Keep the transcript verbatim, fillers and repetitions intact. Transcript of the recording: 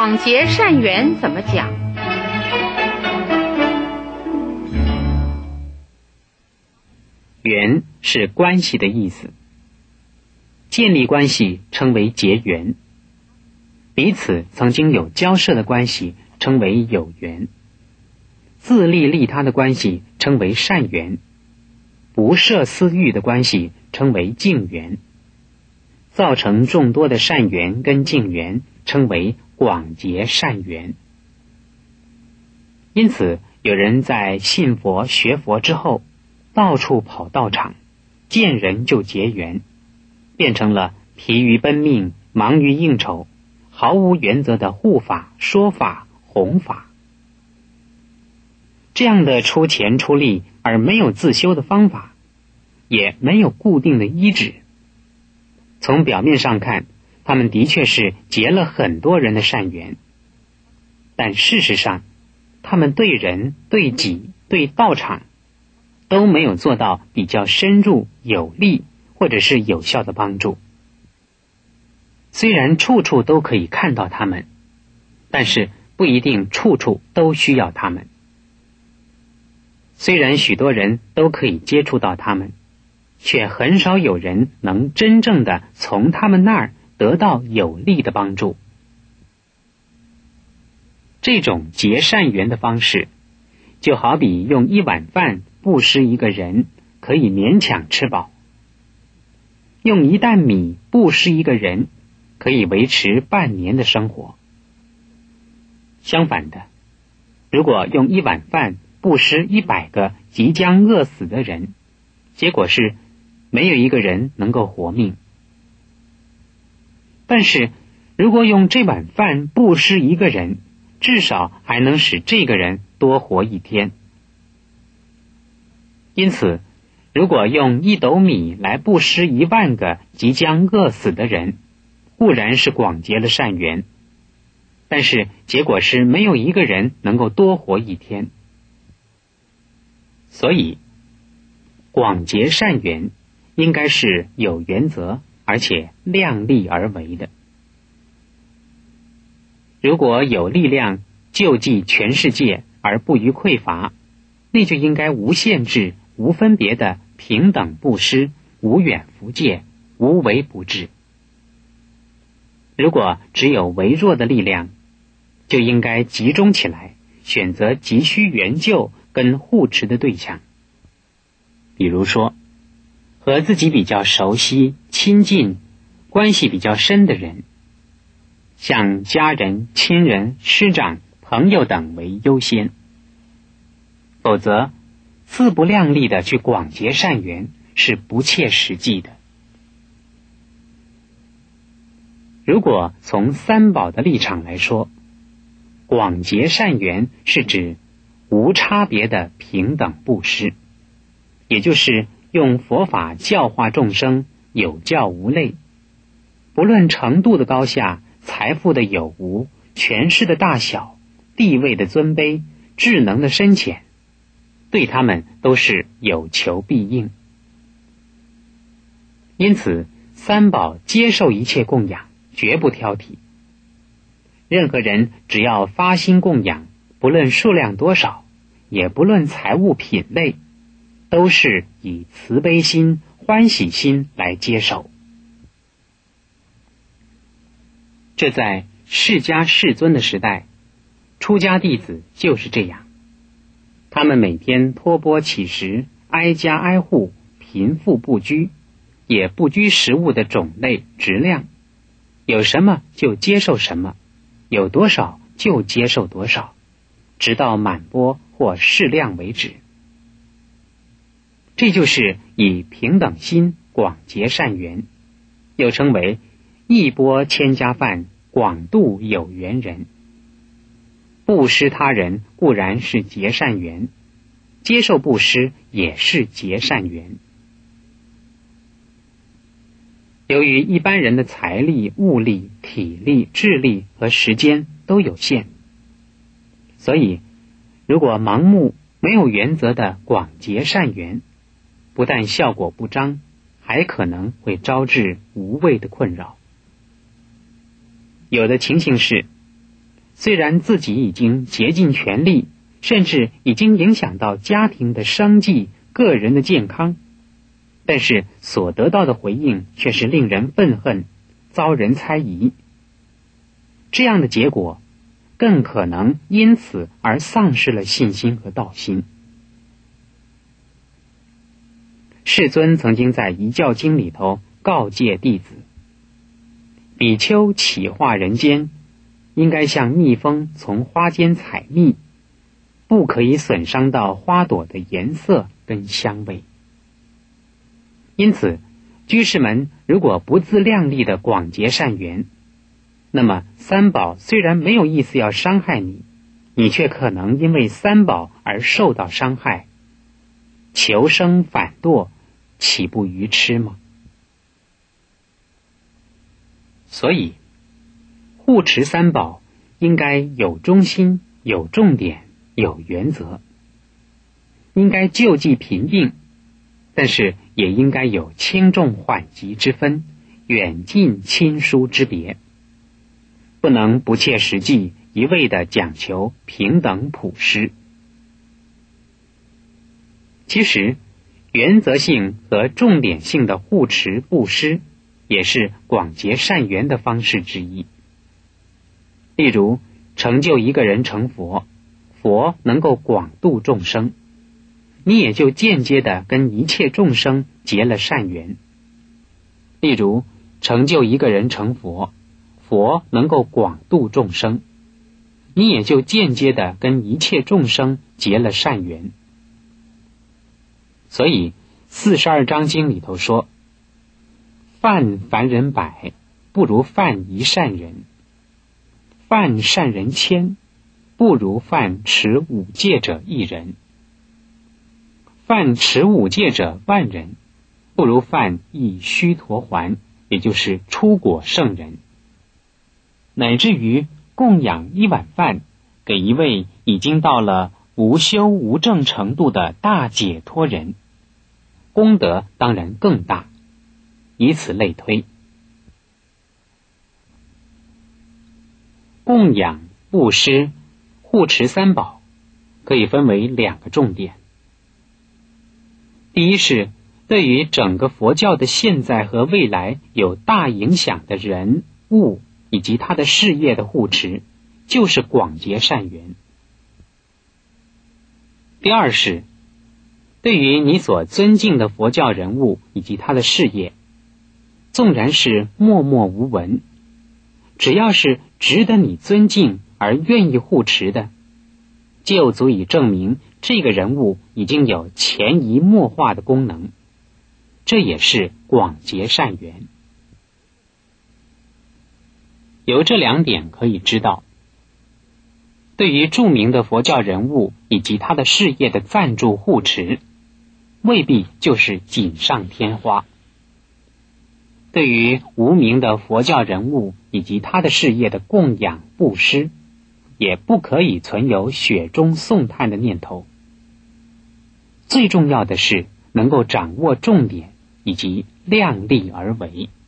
广结善缘怎么讲？ 缘是关系的意思，建立关系称为结缘，彼此曾经有交涉的关系称为有缘，自利利他的关系称为善缘，不涉私欲的关系称为净缘，造成众多的善缘跟净缘称为广结善缘。因此有人在信佛学佛之后，到处跑道场，见人就结缘，变成了疲于奔命，忙于应酬，毫无原则的护法、说法、弘法。这样的出钱出力而没有自修的方法，也没有固定的依止。从表面上看，他们的确是结了很多人的善缘，但事实上，他们对人、对己、对道场都没有做到比较深入、有力或者是有效的帮助。虽然处处都可以看到他们，但是不一定处处都需要他们。虽然许多人都可以接触到他们，却很少有人能真正的从他们那儿得到有力的帮助。这种结善缘的方式，就好比用一碗饭布施一个人，可以勉强吃饱；用一担米布施一个人，可以维持半年的生活。相反的，如果用一碗饭布施一百个即将饿死的人，结果是没有一个人能够活命。但是如果用这碗饭布施一个人，至少还能使这个人多活一天。因此，如果用一斗米来布施一万个即将饿死的人，固然是广结了善缘，但是结果是没有一个人能够多活一天。所以广结善缘应该是有原则而且量力而为的。如果有力量救济全世界而不予匮乏，那就应该无限制、无分别的平等布施，无远弗届，无微不至。如果只有微弱的力量，就应该集中起来，选择急需援救跟护持的对象。比如说，和自己比较熟悉、亲近、关系比较深的人，像家人、亲人、师长、朋友等为优先。否则，自不量力的去广结善缘是不切实际的。如果从三宝的立场来说，广结善缘是指无差别的平等布施，也就是用佛法教化众生，有教无类，不论程度的高下，财富的有无，权势的大小，地位的尊卑，智能的深浅，对他们都是有求必应。因此，三宝接受一切供养，绝不挑剔。任何人只要发心供养，不论数量多少，也不论财物品类，都是以慈悲心、欢喜心来接受。这在释迦世尊的时代，出家弟子就是这样。他们每天托钵乞食，挨家挨户，贫富不拘，也不拘食物的种类质量，有什么就接受什么，有多少就接受多少，直到满钵或适量为止。这就是以平等心广结善缘，又称为一钵千家饭，广度有缘人。布施他人固然是结善缘，接受布施也是结善缘。由于一般人的财力、物力、体力、智力和时间都有限，所以如果盲目没有原则的广结善缘，不但效果不彰，还可能会招致无谓的困扰。有的情形是， 虽然自己已经竭尽全力，甚至已经影响到家庭的生计、个人的健康，但是所得到的回应却是令人愤恨，遭人猜疑。这样的结果更可能因此而丧失了信心和道心。世尊曾经在遗教经里头告诫弟子，比丘起化人间，应该像蜜蜂从花间采蜜，不可以损伤到花朵的颜色跟香味。因此，居士们如果不自量力的广结善缘，那么三宝虽然没有意思要伤害你，你却可能因为三宝而受到伤害，求生反堕，岂不愚痴吗？所以护持三宝应该有中心、有重点、有原则，应该救济贫病，但是也应该有轻重缓急之分，远近亲疏之别，不能不切实际，一味地讲求平等普施。其实原则性和重点性的护持布施也是广结善缘的方式之一。例如成就一个人成佛，佛能够广度众生，你也就间接地跟一切众生结了善缘。例如成就一个人成佛，佛能够广度众生，你也就间接地跟一切众生结了善缘。所以四十二章经里头说，犯凡人百，不如犯一善人；犯善人千，不如犯持五戒者一人；犯持五戒者万人，不如犯一须陀洹，也就是出果圣人。乃至于供养一碗饭给一位已经到了无修无证程度的大解脱人，功德当然更大，以此类推。供养、布施、护持三宝可以分为两个重点。第一是对于整个佛教的现在和未来有大影响的人物以及他的事业的护持，就是广结善缘。第二是对于你所尊敬的佛教人物以及他的事业，纵然是默默无闻，只要是值得你尊敬而愿意护持的，就足以证明这个人物已经有潜移默化的功能，这也是广结善缘。由这两点可以知道，对于著名的佛教人物以及他的事业的赞助护持，未必就是锦上添花；对于无名的佛教人物以及他的事业的供养布施，也不可以存有雪中送炭的念头。最重要的是能够掌握重点以及量力而为。